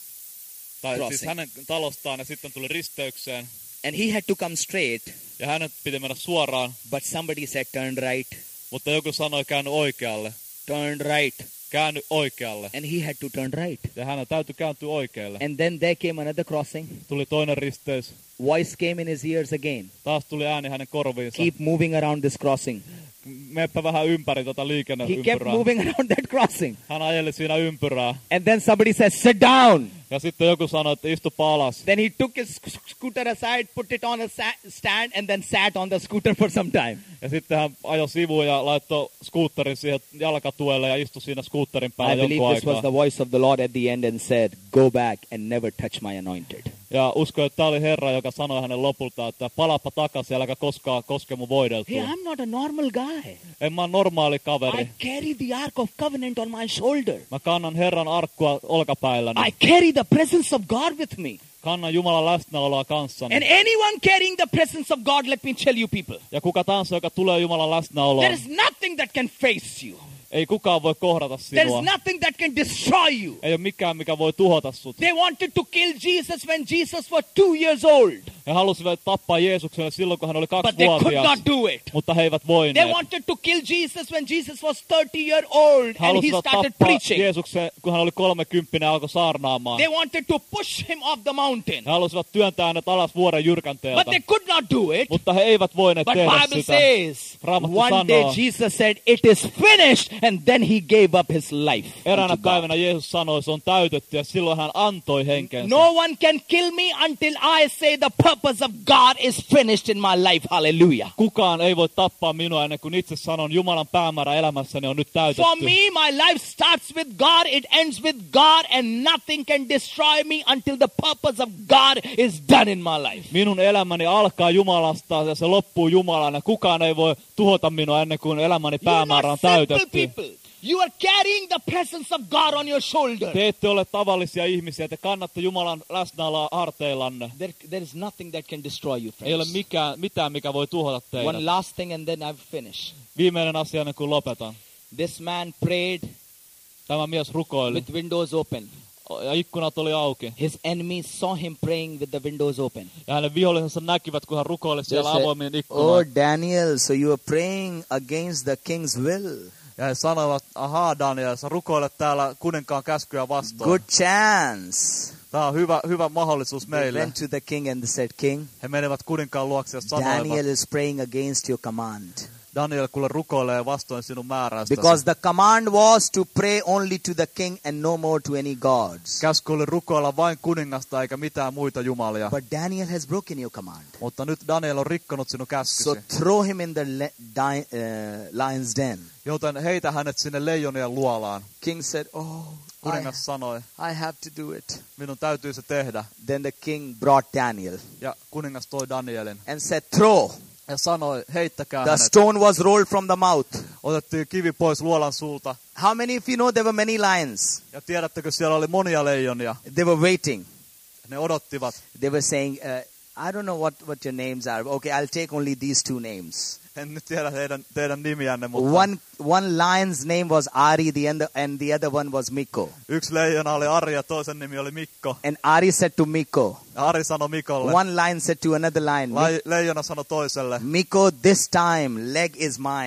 Tai siis crossing. hänen talostaan ja sitten tuli risteykseen. And he had to come straight, Ja hänet piti mennä suoraan, but somebody said, turn right, mutta joku sanoi käänny oikealle. turn right. Käänny oikealle. And he had to turn right. Ja hänen täytyi kääntyä oikealle. And then there came another crossing. Tuli toinen risteys. Voice came in his ears again. Taas tuli ääni hänen korviinsa. Keep moving around this crossing. Meppä vähän ympäri tätä He kept liikenneympyrää. moving around that crossing. Hän ajeli siinä ympyrää. And then somebody says, sit down. Ja sitten joku sanoi, että istupa alas. Then he took his sc- scooter aside, put it on a sa- stand, and then sat on the scooter for some time. Ja sitten hän ajoi sivuun ja laittoi skuutterin siihen jalkatuelle ja istui siinä skuutterin päällä I believe jonkun this was aikaa. the voice of the Lord at the end and said, go back and never touch my anointed. Ja uskon, että tämä oli Herra, joka sanoi hänen lopulta, että palappa takaisin, äläkä koskaan koske mun voideltua. Hey, I'm not a normal guy. En mä ole normaali I kaveri. carry the Ark of Covenant on my shoulder. Mä kannan Herran arkkua olkapäilläni. I carry the presence of God with me. Kannan Jumalan läsnäoloa kanssani. And anyone carrying the presence of God, let me tell you people, Ja kuka tahansa, joka tulee Jumalan läsnäoloon, there is nothing that can face you. ei kukaan voi kohdata There is sinua. nothing that can destroy you. Ei ole mikään, mikä voi tuhota sut. They wanted to kill Jesus when Jesus was two years old, He halusivat tappaa Jeesuksen silloin, kun hän oli but they could kaksivuotias, not do it. mutta he eivät They voineet. wanted to kill Jesus when Jesus was thirty year old He and he halusivat started tappaa preaching. Jeesuksen, kun hän oli kolmekymppinen ja alkoi saarnaamaan. They wanted to push him off the mountain, He halusivat työntää hänet alas vuoren but jyrkänteeltä, they could not do it. mutta he eivät voineet But tehdä Bible sitä. says, Raamattu one day sanoo, Jesus said, it is finished, and then he gave up his life. eräänä unto God. päivänä Jeesus sanoi, se on täytetty, ja silloin hän antoi henkensä. No one can kill me until I say the purpose of God is finished in my life. Hallelujah. Kukaan ei voi tappaa minua ennen kuin itse sanon, Jumalan päämäärä elämässäni on nyt täytetty. For me, my life starts with God, it ends with God, and nothing can destroy me until the purpose of God is done in my life. Minun elämäni alkaa Jumalasta ja se loppuu Jumalaan, ja kukaan ei voi tuhota minua ennen kuin elämäni You're päämäärä on not simple täytetty. people. You are carrying the presence of God on your shoulder. Te ette ole tavallisia ihmisiä, te kannatte Jumalan läsnäoloa harteillanne. There, there is nothing that can destroy you, Ei ole friends. mikään, mitään, mikä voi tuhota teidät. One last thing and then I've finished. Viimeinen asia ennen kuin lopetan. This man prayed Tämä mies rukoili with windows open. ja ikkunat oli auki. His enemies saw him praying with the windows open. Ja hänen vihollisensa näkivät, kun hän rukoili They siellä said, avoimien oh, ikkunoin. Daniel, so you are praying against the king's will. Ja he sanoivat, ahaa Daniel, sä rukoilet täällä kuninkaan käskyä vastaan. Good chance. Tämä on hyvä, hyvä mahdollisuus They meille. went to the king and they said, King, He menivät kuninkaan luokse ja sanoivat, Daniel is praying against your command. Daniel kuule rukoilee vastoin sinun määräystäsi. Because the command was to pray only to the king and no more to any gods. Käsky oli rukoilla vain kuningasta eikä mitään muita jumalia. But Daniel has broken your command. Mutta nyt Daniel on rikkonut sinun So käskysi. throw him in the le- di- uh, lion's den. Joten heitä hänet sinne leijonien luolaan. King said, oh, I, Kuningas sanoi, I have to do it. minun täytyy se tehdä. Then the king brought Daniel Ja kuningas toi Danielin. and said, throw. Ja sanoi, heittäkää The hänet. stone was rolled from the mouth. Otettiin kivi pois luolan suulta. How many of you know there were many lions? Ja tiedättekö, siellä oli monia leijonia. They were waiting. Ne odottivat. They were saying, uh, I don't know what, what your names are. Okay, I'll take only these two names. En nyt tiedä teidän, teidän nimiänne, mutta One one lion's name was Ari, the other, and the other one was Miko. yksi leijona oli Ari ja toisen nimi oli Mikko. And Ari said to Miko, Ja Ari sanoi Mikolle. one lion said to another lion, Lai, leijona sanoi toiselle. Miko, this time leg is mine.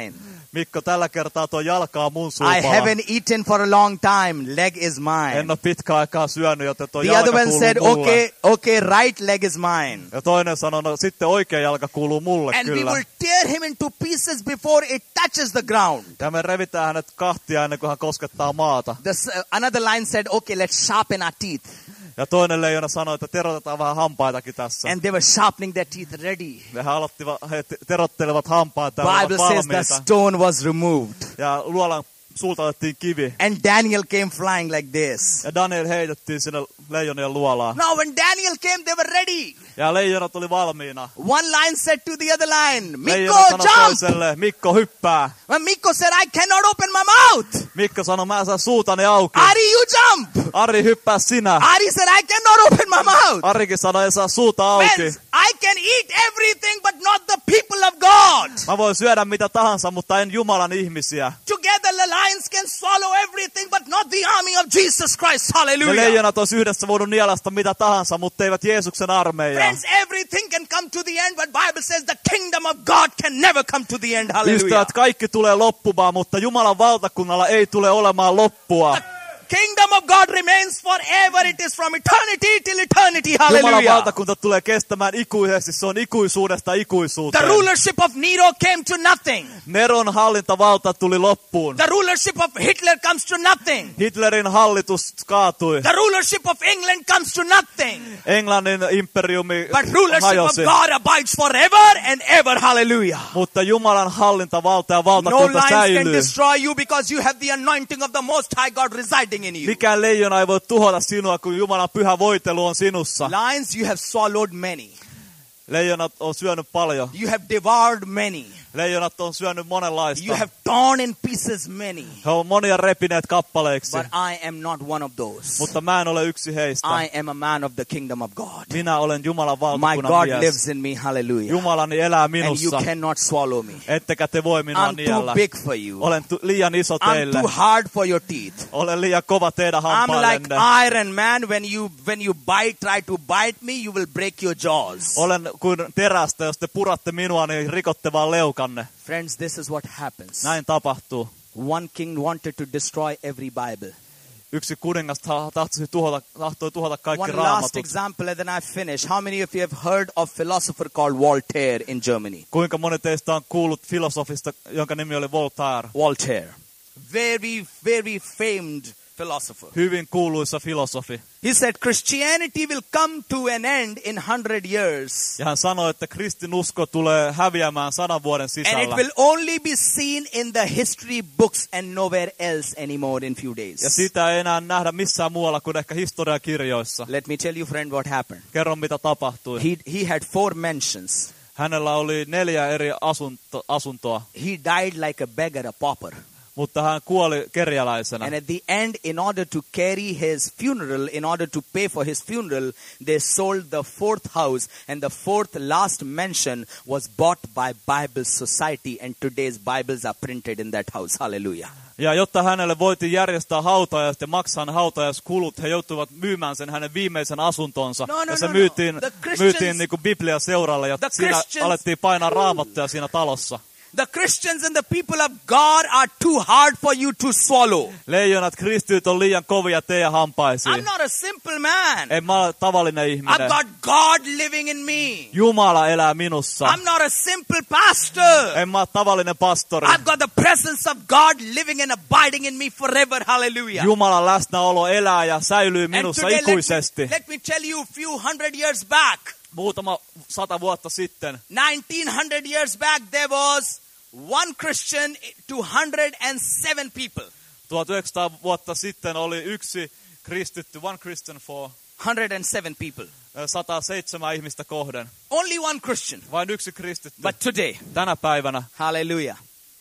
Mikko, tällä kertaa tuo jalkaa mun I suupala. haven't eaten for a long time. Leg is mine. En ole pitkä aikaa syönyt, joten tuo The jalka other one kuuluu said, mulle. okay, okay, right leg is mine. Ja toinen sanoi, no sitten oikea jalka kuuluu mulle And we kyllä. will tear him into pieces before it touches the ground. Ja me revitään hänet kahtia ennen kuin hän koskettaa maata. The, s- uh, another line said, okay, let's sharpen our teeth. Ja toinen leijona sanoi, että terotetaan vähän hampaitakin tässä. And they were sharpening their teeth ready. Ja he, aloittivat, he te- terottelevat hampaita ja Bible olivat says the valmiita. stone was removed. Ja luolan suulta otettiin kivi. And Daniel came flying like this. Ja Daniel heitettiin sinne leijonien luolaan. Now when Daniel came, they were ready. Ja leijonat oli valmiina. One line said to the other line, Mikko, Leijona sanoi jump! toiselle, Mikko hyppää. When Mikko said, I cannot open my mouth. Mikko sanoi, mä en saa suutani auki. Ari, you jump. Ari, hyppää sinä. Ari said, I cannot open my mouth. Arikin sanoi, ei saa suuta auki. Friends, I can eat everything, but not the people of God. Mä voin syödä mitä tahansa, mutta en Jumalan ihmisiä. Together the lions can swallow everything, but not the army of Jesus Christ. Ne Hallelujah. leijonat olisi yhdessä voinut nielasta mitä tahansa, mutta eivät Jeesuksen armeijaa. Friends, everything can come to the end, but Bible says the kingdom of God can never come to the end. Hallelujah. Ystävät, kaikki tulee loppumaan, mutta Jumalan valtakunnalla ei tule olemaan loppua. Kingdom of God remains forever. It is from eternity till eternity. Jumalan Hallelujah. valtakunta tulee kestämään ikuisesti. Se on ikuisuudesta The ikuisuuteen. rulership of Nero came to nothing. Neron hallintavalta tuli loppuun. The rulership of Hitler comes to nothing. Hitlerin hallitus kaatui. The rulership of England comes to nothing. Englannin imperiumi But rulership of hajosi. God abides forever and ever. Hallelujah. Mutta Jumalan hallintavalta ja No valtakunta lions can säilyy. destroy you because you have the anointing of the Most High God residing in you. Mikään leijona ei voi tuhota sinua, kun Jumalan pyhä voitelu on sinussa. Lions, you have swallowed many. Leijonat on syönyt paljon. You have devoured many. Leijonat on syönyt monenlaista. You have torn in pieces many. He on monia repineet kappaleiksi. But I am not one of those. Mutta mä en ole yksi heistä. I am a man of the kingdom of God. Minä olen Jumalan My valtakunnan God mies. lives in me. Hallelujah. Jumalani elää And you minussa. cannot swallow me. Ettekä te voi minua I'm too niellä. big for you. Olen tu- liian iso I'm teille. too hard for your teeth. Olen liian kova teidän I'm like hampaillenne. Iron Man. When you when you bite, try to bite me, you will break your jaws. Olen kuin terästä, jos te puratte minua, niin rikotte vaan leukanne. Friends, this is what happens. Näin tapahtuu. One king wanted to destroy every Bible. Yksi kuningas ta- tahtoi tuhota, tahtoi tuhota kaikki One last raamatut. example and then I finish. How many of you have heard of a philosopher called Voltaire in Germany? Kuinka moni teistä on kuullut filosofista, jonka nimi oli Voltaire? Voltaire. Very, very famed philosopher. Hyvin kuuluisa filosofi. He said Christianity will come to an end in hundred years. Ja hän sanoi, että kristinusko tulee häviämään sadan vuoden And it sisällä. will only be seen in the history books and nowhere else anymore in few days. Ja sitä ei enää nähdä missään muualla kuin ehkä historiakirjoissa. Let me tell you, friend, what happened. Kerro, mitä tapahtui. He, he had four mansions. Hänellä oli neljä eri asunto, asuntoa, He died like a beggar, a pauper. mutta hän kuoli kerjäläisenä. And at the end, in order to carry his funeral, in order to pay for his funeral, they sold the fourth house. And the fourth last mansion was bought by Bible Society. And today's Bibles are printed in that house. Hallelujah. Ja jotta hänelle voitiin järjestää hautajaiset ja maksaa ne hautajaiskulut, he joutuivat myymään sen hänen viimeisen asuntonsa. No, no, ja se no, myytiin, no. The Christians- myytiin niin kuin Biblia seuralle ja The siinä Christians- alettiin painaa raamattuja siinä talossa. The Christians and the people of God are too hard for you to swallow. Leijonat, kristityt on liian kovia teidän hampaisiin. I'm not a simple man. En mä ole tavallinen I've ihminen. got God living in me. Jumala elää minussa. I'm not a simple pastor. En mä ole tavallinen pastori. I've got the presence of God living and abiding in me forever. Hallelujah. Jumalan läsnäolo elää ja säilyy And minussa today, let me, ikuisesti. let me tell you a few hundred years back. Muutama sata vuotta sitten, nineteen hundred years back, there was one Christian to one hundred seven people. tuhatyhdeksänsataa vuotta sitten oli yksi kristitty, one Christian for one hundred seven people. sata seitsemän ihmistä kohden. Only one Christian. Vain yksi kristitty. But today, Tänä päivänä hallelujah,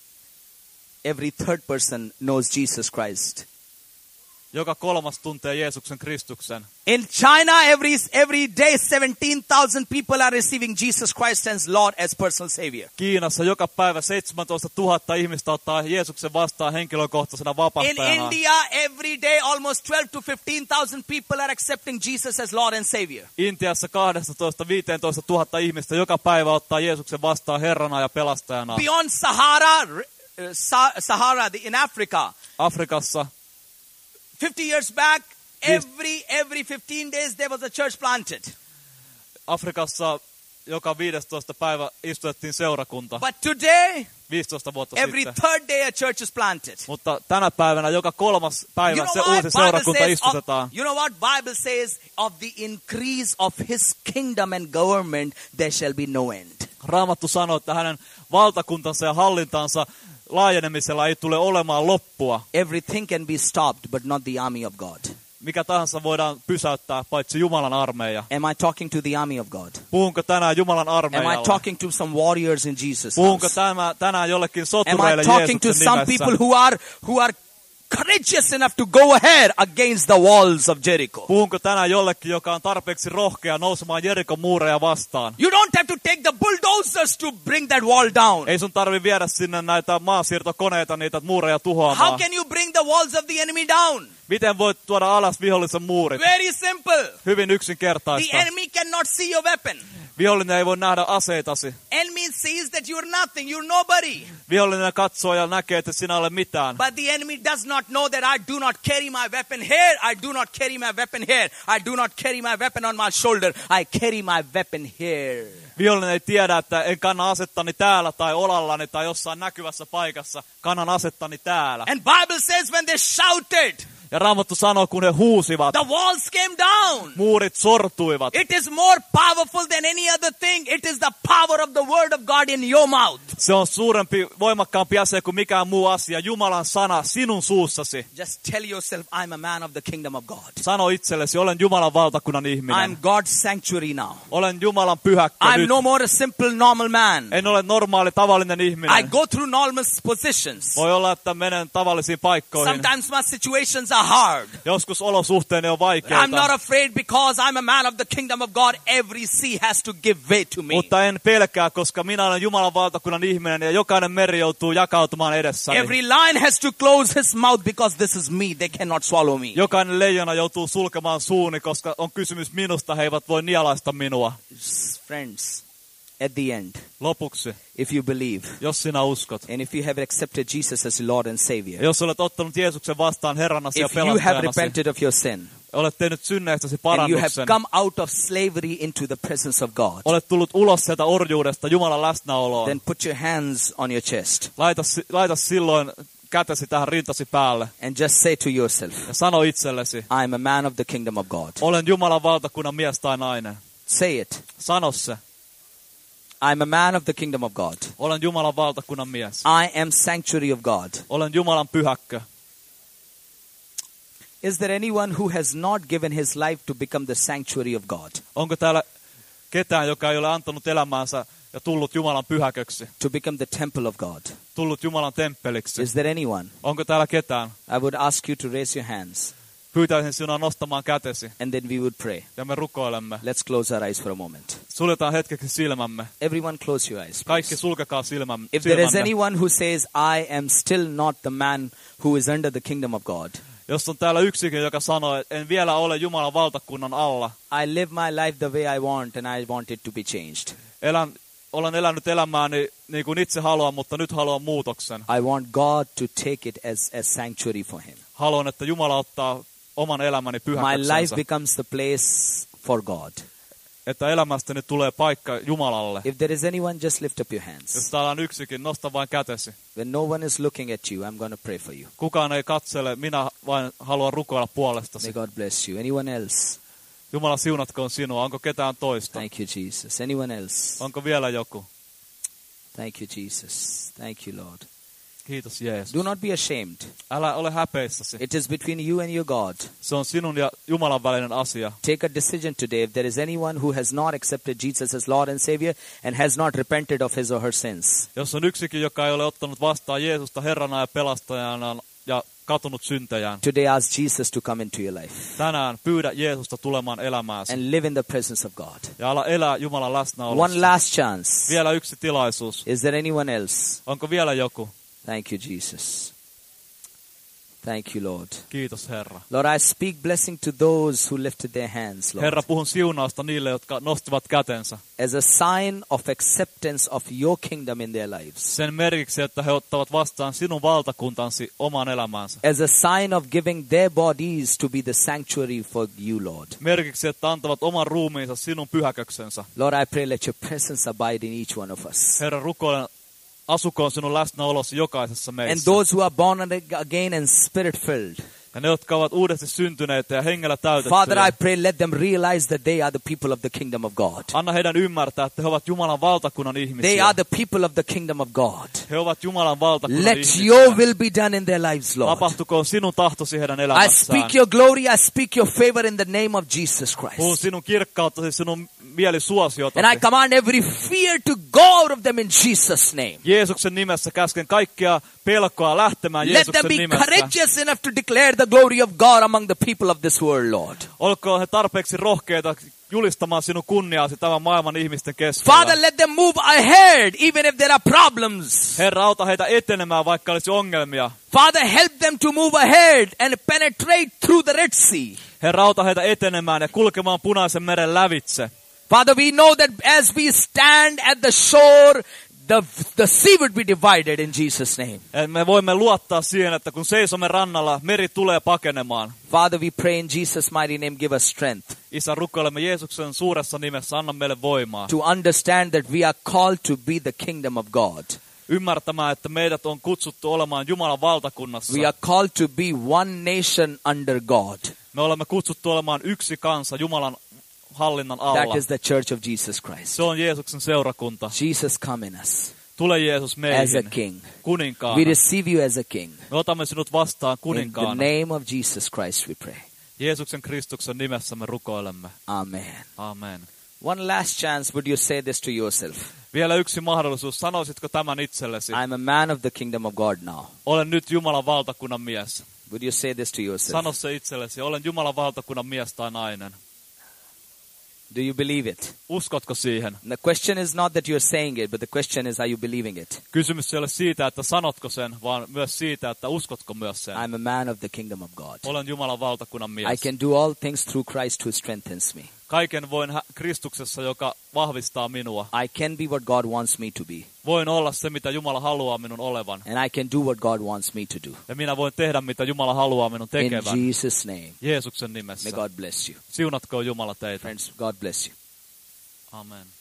every third person knows Jesus Christ. joka kolmas tuntee Jeesuksen Kristuksen. In China, every, every day, seventeen thousand people are receiving Jesus Christ as Lord, as personal Savior. Kiinassa joka päivä seitsemäntoista tuhatta ihmistä ottaa Jeesuksen vastaan henkilökohtaisena In vapahtajana. India, every day, almost twelve to fifteen thousand people are accepting Jesus as Lord and Savior. Intiassa kaksitoista viisitoista tuhatta ihmistä joka päivä ottaa Jeesuksen vastaan Herrana ja pelastajana. Beyond Sahara, r- uh, Sa- Sahara, the, in Africa, Afrikassa fifty years back, every every fifteen days there was a church planted. Afrikassa joka viidestoista päivä istutettiin seurakunta. But today, viisitoista vuotta every sitten. third day a church is planted. Mutta tänä päivänä joka kolmas päivä You know se what? uusi Bible seurakunta says istutetaan. of, you know what Bible says of the increase of his kingdom and government there shall be no end. Raamattu sanoo, että hänen valtakuntansa ja hallintansa laajenemisella ei tule olemaan loppua. Everything can be stopped but not the army of God. Mikä tahansa voidaan pysäyttää, paitsi Jumalan armeija. Am I talking to the army of God? Puhunko tänään Jumalan Am armeijalle? I talking to some warriors in Jesus' Puhunko house? tämä, tänään jollekin Am sotureille I talking to Jeesuksen some nimessä? people who are who are courageous enough to go ahead against the walls of Jericho? Puhunko tänään jollekin, joka on tarpeeksi rohkea nousemaan Jerikon muureja vastaan? You don't have to take the bulldozers to bring that wall down. Ei sun tarvi viedä sinne näitä maasiirtokoneita, niitä muureja How tuhoamaan. can you bring the walls of the enemy down? Miten voit tuoda alas vihollisen muurit? Very simple. Hyvin The yksinkertaista. enemy cannot see your weapon. Vihollinen ei voi nähdä aseitasi. Enemy sees that you're nothing, you're nobody. Vihollinen katsoo ja näkee, että sinä ole mitään. But the enemy does not know that I do not carry my weapon here. I do not carry my weapon here. I do not carry my weapon on my shoulder. I carry my weapon here. Vihollinen ei tiedä, että en kanna asettani täällä tai olallani tai jossain näkyvässä paikassa. Kannan asettani täällä. And Bible says when they shouted, Ja Raamattu sanoo, kun he huusivat, the walls came down. muurit sortuivat. It is more powerful than any other thing. It is the power of the word of God in your mouth. Se on suurempi, voimakkaampi asia kuin mikään muu asia. Jumalan sana sinun suussasi. Just tell yourself, I'm a man of the kingdom of God. Sano itsellesi, olen Jumalan valtakunnan ihminen. I'm God's sanctuary now. Olen Jumalan pyhäkkö I'm nyt. no more a simple normal man. En ole normaali, tavallinen I ihminen. go through normal positions. Voi olla, että menen tavallisiin paikkoihin. Sometimes my situations are hard. Joskus olosuhteeni on vaikeita. I'm not afraid because I'm a man of the kingdom of God. Every sea has to give way to me. Mutta en pelkää, koska minä olen Jumalan valtakunnan ihminen ja jokainen meri joutuu jakautumaan edessäni. Every lion has to close his mouth because this is me. They cannot swallow me. Jokainen leijona joutuu sulkemaan suuni, koska on kysymys minusta. He eivät voi nialaista minua. Friends, at the end, Lopuksi, if you believe, jos sinä uskot, and if you have accepted Jesus as Lord and ja Savior, jos olet ottanut Jeesuksen vastaan Herranasi ja if you have pelastajanasi, repented of your sin, olet tehnyt synneistäsi and you have parannuksen, come out of slavery into the presence of God, olet tullut ulos sieltä orjuudesta Jumalan läsnäoloon, then put your hands on your chest laita, laita silloin kätesi tähän rintasi päälle and just say to yourself, ja sano itsellesi, I'm a man of the kingdom of God. olen Jumalan valtakunnan mies tai nainen. Say it. Sano se, I'm a man of the kingdom of God. olen Jumalan valtakunnan mies. I am sanctuary of God. Olen Jumalan pyhäkkö. Is there anyone who has not given his life to become the sanctuary of God? Onko täällä ketään, joka ei ole antanut elämäänsä ja tullut Jumalan pyhäköksi, To become the temple of God? tullut Jumalan temppeliksi? Is there anyone? Onko täällä ketään? I would ask you to raise your hands Pyytäisin sinua nostamaan kätesi and then we would pray. ja me rukoilemme. Let's close our eyes for a moment. Suljetaan hetkeksi silmämme. Everyone close your eyes. Kaikki please. sulkekaa silmämme. If there is silmänne. anyone who says, I am still not the man who is under the kingdom of God. Jos on täällä yksikin, joka sanoo, että en vielä ole Jumalan valtakunnan alla. I live my life the way I want and I want it to be changed. Elän, olen elänyt elämääni niin kuin itse haluan, mutta nyt haluan muutoksen. I want God to take it as a sanctuary for him. Haluan, että Jumala ottaa oman elämäni My life pyhäköksensä. becomes the place for God. Että elämästäni tulee paikka Jumalalle. If there is anyone, just lift up your hands. Jos täällä on yksikin, nosta vain kätesi. When no one is looking at you, I'm going to pray for you. Kukaan ei katsele, minä vain haluan rukoilla May puolestasi. God bless you. Anyone else? Jumala siunatkoon sinua. Onko ketään toista? Thank you, Jesus. Anyone else? Onko vielä joku? Thank you, Jesus. Thank you, Lord. Kiitos Jeesus. Do not be ashamed. Älä ole häpeissäsi. It is between you and your God. Se on sinun ja Jumalan välinen asia. Take a decision today. If there is anyone who has not accepted Jesus as Lord and Savior and has not repented of his or her sins, Jos on yksikin, joka ei ole ottanut vastaan Jeesusta Herrana ja pelastajana ja katunut syntejään, today ask Jesus to come into your life tänään pyydä Jeesusta tulemaan elämääsi and live in the presence of God. ja ala elää Jumalan One läsnäolossa. last chance. Vielä yksi tilaisuus. Is there anyone else? Onko vielä joku? Thank you, Jesus. Thank you, Lord. Kiitos Herra. Lord, I speak blessing to those who lifted their hands, Lord, Herra, puhun siunausta niille, jotka nostivat kätensä. as a sign of acceptance of your kingdom in their lives, Sen merkiksi, että he ottavat vastaan sinun valtakuntasi oman elämäänsä. as a sign of giving their bodies to be the sanctuary for you, Lord. Merkiksi, että antavat oman ruumiinsa sinun pyhäköksensä. Lord, I pray let your presence abide in each one of us. Herra, rukoilen, asukoon sinun läsnäolosi jokaisessa And meissä. those who are born again and spirit-filled, Ja ne, jotka ovat uudesti syntyneitä ja hengellä Father, täytettyjä, I pray let them realize that they are the people of the kingdom of God. anna heidän ymmärtää, että he ovat Jumalan valtakunnan They ihmisiä. are the people of the kingdom of God. He ovat Jumalan valtakunnan Let ihmisiä. your will be done in their lives, Lord. Tapahtukoon sinun tahtosi heidän I elämässään. speak your glory, I speak your favor in the name of Jesus Puhun Christ. sinun kirkkauttasi, sinun mielisuosiotasi. And I command every fear to go out of them in Jesus' name. Jeesuksen nimessä käsken kaikkea pelkoa lähtemään Let them Jeesuksen be nimessä. courageous enough to declare the glory of God among the people of this world, Lord. Olkoon he tarpeeksi rohkeita julistamaan sinun kunniaasi tämän maailman ihmisten keskellä. Father, let them move ahead even if there are problems. Herra, auta heitä etenemään, vaikka olisi ongelmia. Father, help them to move ahead and penetrate through the Red Sea. Herra, auta heitä etenemään ja kulkemaan Punaisen meren lävitse. Father, we know that as we stand at the shore, the, the sea would be divided in Jesus' name. Ja me voimme luottaa siihen, että kun seisomme rannalla, meri tulee pakenemaan. Father, we pray in Jesus' mighty name, give us strength Isä, rukoilemme Jeesuksen suuressa nimessä, anna meille voimaa. to understand that we are called to be the kingdom of God. Ymmärtämään, että meidät on kutsuttu olemaan Jumalan valtakunnassa. We are called to be one nation under God. Me olemme kutsuttu olemaan yksi kansa Jumalan hallinnan alla. That is the church of Jesus Christ. Se on Jeesuksen seurakunta. Jesus, come in us Tule Jeesus as a meihin king. kuninkaana. We receive you as a king. Me otamme sinut vastaan In the kuninkaana. name of Jesus Christ we pray. Jeesuksen Kristuksen nimessä me rukoilemme. Amen. Amen. One last chance, would you say this to yourself? Vielä yksi mahdollisuus. Sanoisitko tämän itsellesi? I'm a man of the kingdom of God now. Olen nyt Jumalan valtakunnan mies. Would you say this to yourself? Sano se itsellesi. Olen Jumalan valtakunnan mies tai nainen. Do you believe it? Uskotko siihen? The question is not that you're saying it, but the question is, are you believing it? Kysymys ei ole siitä, että sanotko sen, vaan myös siitä, että uskotko myös sen. I'm a man of the kingdom of God. Olen Jumalan valtakunnan mies. I can do all things through Christ who strengthens me. Kaiken voin hä- Kristuksessa, joka vahvistaa minua. I can be what God wants me to be. Voin olla se, mitä Jumala haluaa minun olevan. And I can do what God wants me to do. Ja minä voin tehdä, mitä Jumala haluaa minun In tekevän. Jesus' name. Jeesuksen May nimessä. God bless you. Siunatkoon Jumala teitä. Friends, God bless you. Amen.